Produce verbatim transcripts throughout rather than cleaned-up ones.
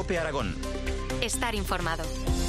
COPE Aragón. Estar informado.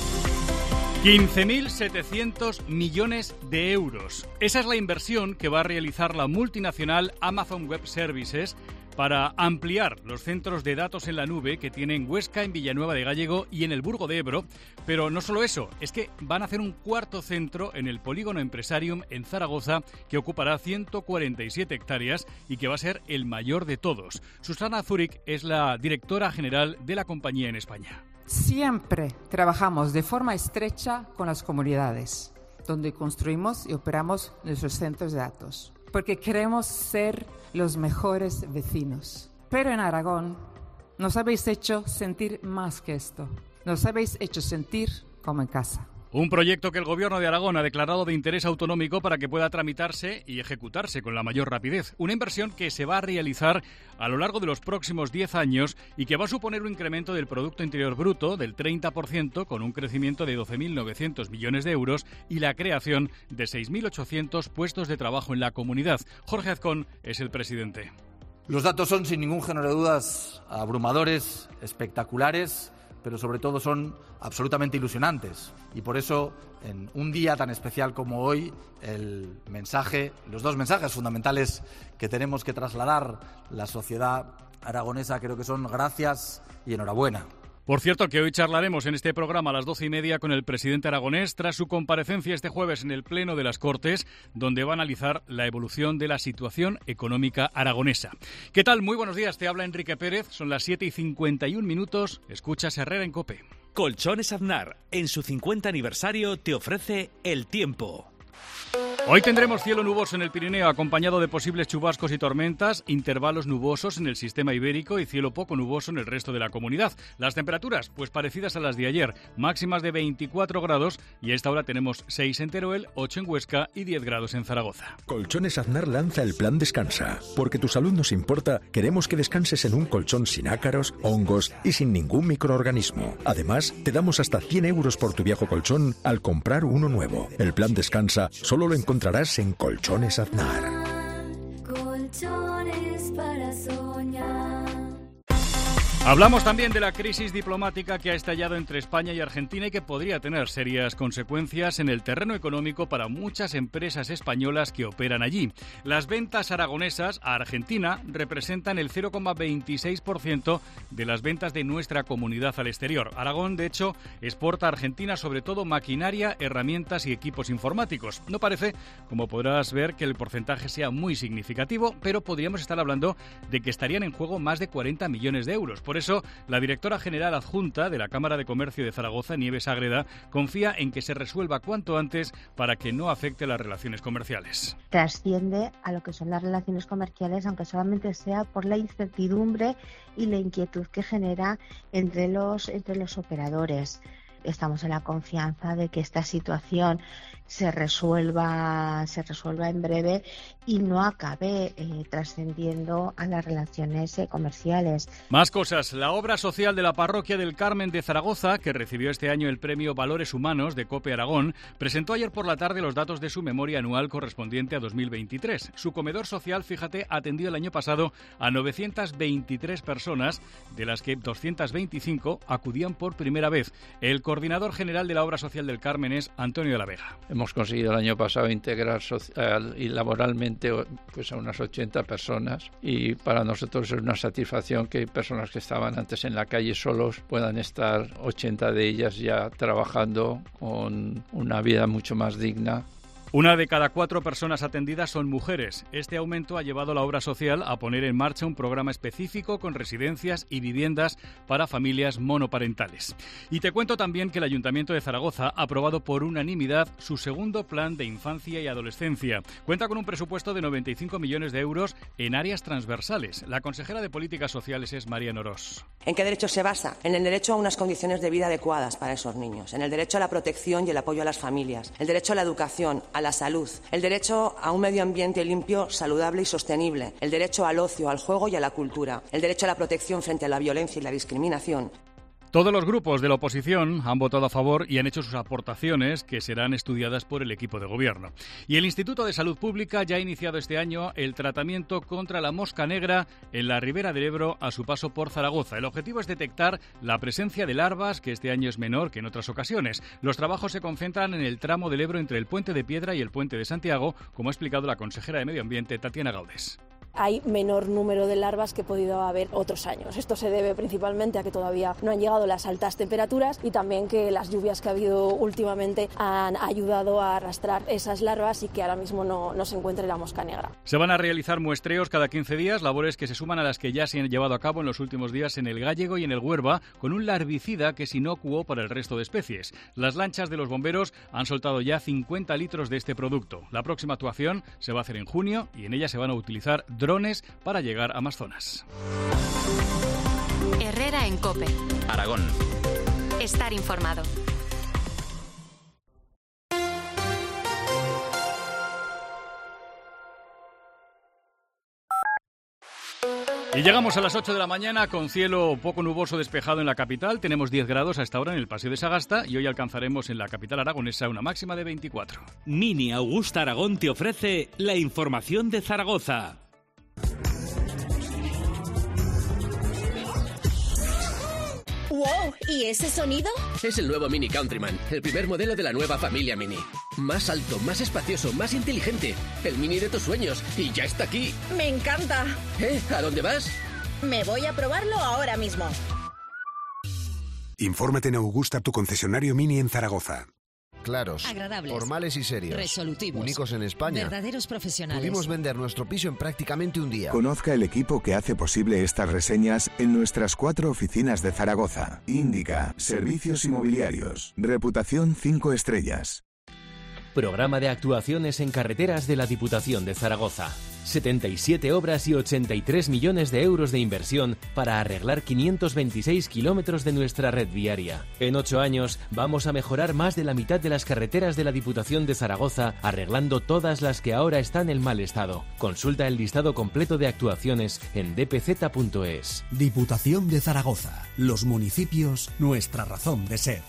quince mil setecientos millones de euros. Esa es la inversión que va a realizar la multinacional Amazon Web Services para ampliar los centros de datos en la nube que tiene en Huesca, en Villanueva de Gállego y en el Burgo de Ebro. Pero no solo eso, es que van a hacer un cuarto centro en el Polígono Empresarium en Zaragoza que ocupará ciento cuarenta y siete hectáreas y que va a ser el mayor de todos. Susana Zúrich es la directora general de la compañía en España. Siempre trabajamos de forma estrecha con las comunidades, donde construimos y operamos nuestros centros de datos, porque queremos ser los mejores vecinos. Pero en Aragón nos habéis hecho sentir más que esto. Nos habéis hecho sentir como en casa. Un proyecto que el Gobierno de Aragón ha declarado de interés autonómico para que pueda tramitarse y ejecutarse con la mayor rapidez. Una inversión que se va a realizar a lo largo de los próximos diez años y que va a suponer un incremento del Producto Interior Bruto del treinta por ciento con un crecimiento de doce mil novecientos millones de euros y la creación de seis mil ochocientos puestos de trabajo en la comunidad. Jorge Azcón es el presidente. Los datos son, sin ningún género de dudas, abrumadores, espectaculares, pero sobre todo son absolutamente ilusionantes. Y por eso, en un día tan especial como hoy, el mensaje, los dos mensajes fundamentales que tenemos que trasladar la sociedad aragonesa creo que son gracias y enhorabuena. Por cierto, que hoy charlaremos en este programa a las doce y media con el presidente aragonés tras su comparecencia este jueves en el Pleno de las Cortes, donde va a analizar la evolución de la situación económica aragonesa. ¿Qué tal? Muy buenos días, te habla Enrique Pérez, son las siete y cincuenta y un minutos, escuchas Herrera en COPE. Colchones Aznar, en su cincuenta aniversario, te ofrece el tiempo. Hoy tendremos cielo nuboso en el Pirineo, acompañado de posibles chubascos y tormentas, intervalos nubosos en el sistema ibérico y cielo poco nuboso en el resto de la comunidad. Las temperaturas, pues parecidas a las de ayer, máximas de veinticuatro grados y a esta hora tenemos seis en Teruel, ocho en Huesca y diez grados en Zaragoza. Colchones Aznar lanza el plan Descansa. Porque tu salud nos importa, queremos que descanses en un colchón sin ácaros, hongos y sin ningún microorganismo. Además, te damos hasta cien euros por tu viejo colchón al comprar uno nuevo. El plan Descansa solo lo encontrarás en Colchones Aznar. Colchones para soñar. Hablamos también de la crisis diplomática que ha estallado entre España y Argentina y que podría tener serias consecuencias en el terreno económico para muchas empresas españolas que operan allí. Las ventas aragonesas a Argentina representan el cero coma veintiséis por ciento de las ventas de nuestra comunidad al exterior. Aragón, de hecho, exporta a Argentina sobre todo maquinaria, herramientas y equipos informáticos. No parece, como podrás ver, que el porcentaje sea muy significativo, pero podríamos estar hablando de que estarían en juego más de cuarenta millones de euros. Por eso, la directora general adjunta de la Cámara de Comercio de Zaragoza, Nieves Ágreda, confía en que se resuelva cuanto antes para que no afecte las relaciones comerciales. Trasciende a lo que son las relaciones comerciales, aunque solamente sea por la incertidumbre y la inquietud que genera entre los, entre los operadores. Estamos en la confianza de que esta situación se resuelva, se resuelva en breve y no acabe eh, trascendiendo a las relaciones eh, comerciales. Más cosas. La obra social de la Parroquia del Carmen de Zaragoza, que recibió este año el premio Valores Humanos de COPE Aragón, presentó ayer por la tarde los datos de su memoria anual correspondiente a dos mil veintitrés. Su comedor social, fíjate, atendió el año pasado a novecientas veintitrés personas, de las que doscientas veinticinco acudían por primera vez. El coordinador general de la obra social del Carmen es Antonio de la Vega. Hemos conseguido el año pasado integrar social y laboralmente pues a unas ochenta personas y para nosotros es una satisfacción que personas que estaban antes en la calle solos puedan estar ochenta de ellas ya trabajando con una vida mucho más digna. Una de cada cuatro personas atendidas son mujeres. Este aumento ha llevado a la obra social a poner en marcha un programa específico con residencias y viviendas para familias monoparentales. Y te cuento también que el Ayuntamiento de Zaragoza ha aprobado por unanimidad su segundo plan de infancia y adolescencia. Cuenta con un presupuesto de noventa y cinco millones de euros en áreas transversales. La consejera de Políticas Sociales es María Norós. ¿En qué derecho se basa? En el derecho a unas condiciones de vida adecuadas para esos niños, en el derecho a la protección y el apoyo a las familias, el derecho a la educación, a la salud, el derecho a un medio ambiente limpio, saludable y sostenible, el derecho al ocio, al juego y a la cultura, el derecho a la protección frente a la violencia y la discriminación. Todos los grupos de la oposición han votado a favor y han hecho sus aportaciones, que serán estudiadas por el equipo de gobierno. Y el Instituto de Salud Pública ya ha iniciado este año el tratamiento contra la mosca negra en la Ribera del Ebro a su paso por Zaragoza. El objetivo es detectar la presencia de larvas, que este año es menor que en otras ocasiones. Los trabajos se concentran en el tramo del Ebro entre el Puente de Piedra y el Puente de Santiago, como ha explicado la consejera de Medio Ambiente, Tatiana Gaudes. Hay menor número de larvas que podido haber otros años. Esto se debe principalmente a que todavía no han llegado las altas temperaturas y también que las lluvias que ha habido últimamente han ayudado a arrastrar esas larvas y que ahora mismo no, no se encuentre la mosca negra. Se van a realizar muestreos cada quince días, labores que se suman a las que ya se han llevado a cabo en los últimos días en el Gállego y en el Huerva, con un larvicida que es inocuo para el resto de especies. Las lanchas de los bomberos han soltado ya cincuenta litros de este producto. La próxima actuación se va a hacer en junio y en ella se van a utilizar drones para llegar a más zonas. Herrera en COPE. Aragón. Estar informado. Y llegamos a las ocho de la mañana con cielo poco nuboso despejado en la capital. Tenemos diez grados a esta hora en el Paseo de Sagasta y hoy alcanzaremos en la capital aragonesa una máxima de veinticuatro. Mini Augusta Aragón te ofrece la información de Zaragoza. ¡Wow! ¿Y ese sonido? Es el nuevo Mini Countryman, el primer modelo de la nueva familia Mini. Más alto, más espacioso, más inteligente. El Mini de tus sueños. Y ya está aquí. ¡Me encanta! ¿Eh? ¿A dónde vas? Me voy a probarlo ahora mismo. Infórmate en Augusta, tu concesionario Mini en Zaragoza. Claros, agradables, formales y serios, resolutivos, únicos en España. Verdaderos profesionales. Pudimos vender nuestro piso en prácticamente un día. Conozca el equipo que hace posible estas reseñas en nuestras cuatro oficinas de Zaragoza. Índica, Servicios Inmobiliarios, reputación cinco estrellas. Programa de actuaciones en carreteras de la Diputación de Zaragoza. setenta y siete obras y ochenta y tres millones de euros de inversión para arreglar quinientos veintiséis kilómetros de nuestra red viaria. En ocho años vamos a mejorar más de la mitad de las carreteras de la Diputación de Zaragoza, arreglando todas las que ahora están en mal estado. Consulta el listado completo de actuaciones en d p z punto es. Diputación de Zaragoza. Los municipios, nuestra razón de ser.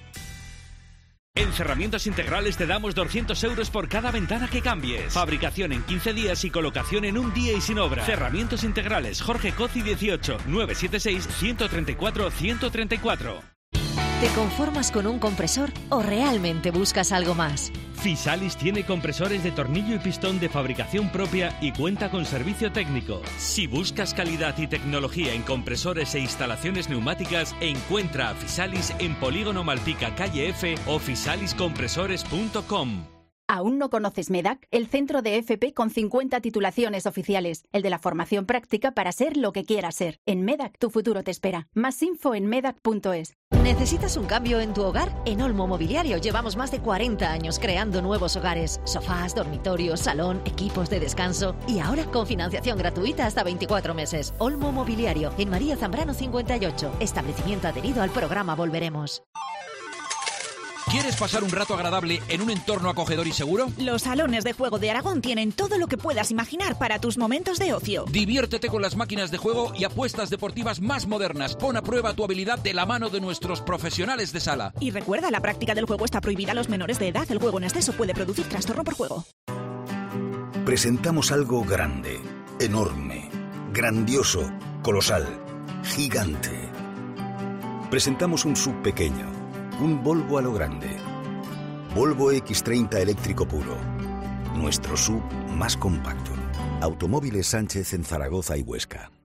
En Cerramientos Integrales te damos doscientos euros por cada ventana que cambies. Fabricación en quince días y colocación en un día y sin obra. Cerramientos Integrales, Jorge Cozi dieciocho, nueve siete seis, uno tres cuatro, uno tres cuatro. ¿Te conformas con un compresor o realmente buscas algo más? Fisalis tiene compresores de tornillo y pistón de fabricación propia y cuenta con servicio técnico. Si buscas calidad y tecnología en compresores e instalaciones neumáticas, encuentra a Fisalis en Polígono Malpica, calle F o fisalis compresores punto com. ¿Aún no conoces MEDAC? El centro de F P con cincuenta titulaciones oficiales. El de la formación práctica para ser lo que quieras ser. En MEDAC tu futuro te espera. Más info en medac punto es. ¿Necesitas un cambio en tu hogar? En Olmo Mobiliario llevamos más de cuarenta años creando nuevos hogares. Sofás, dormitorios, salón, equipos de descanso. Y ahora con financiación gratuita hasta veinticuatro meses. Olmo Mobiliario, en María Zambrano cincuenta y ocho. Establecimiento adherido al programa Volveremos. ¿Quieres pasar un rato agradable en un entorno acogedor y seguro? Los salones de juego de Aragón tienen todo lo que puedas imaginar para tus momentos de ocio. Diviértete con las máquinas de juego y apuestas deportivas más modernas. Pon a prueba tu habilidad de la mano de nuestros profesionales de sala. Y recuerda, la práctica del juego está prohibida a los menores de edad. El juego en exceso puede producir trastorno por juego. Presentamos algo grande, enorme, grandioso, colosal, gigante. Presentamos un sub pequeño. Un Volvo a lo grande. Volvo equis treinta eléctrico puro. Nuestro sub más compacto. Automóviles Sánchez en Zaragoza y Huesca.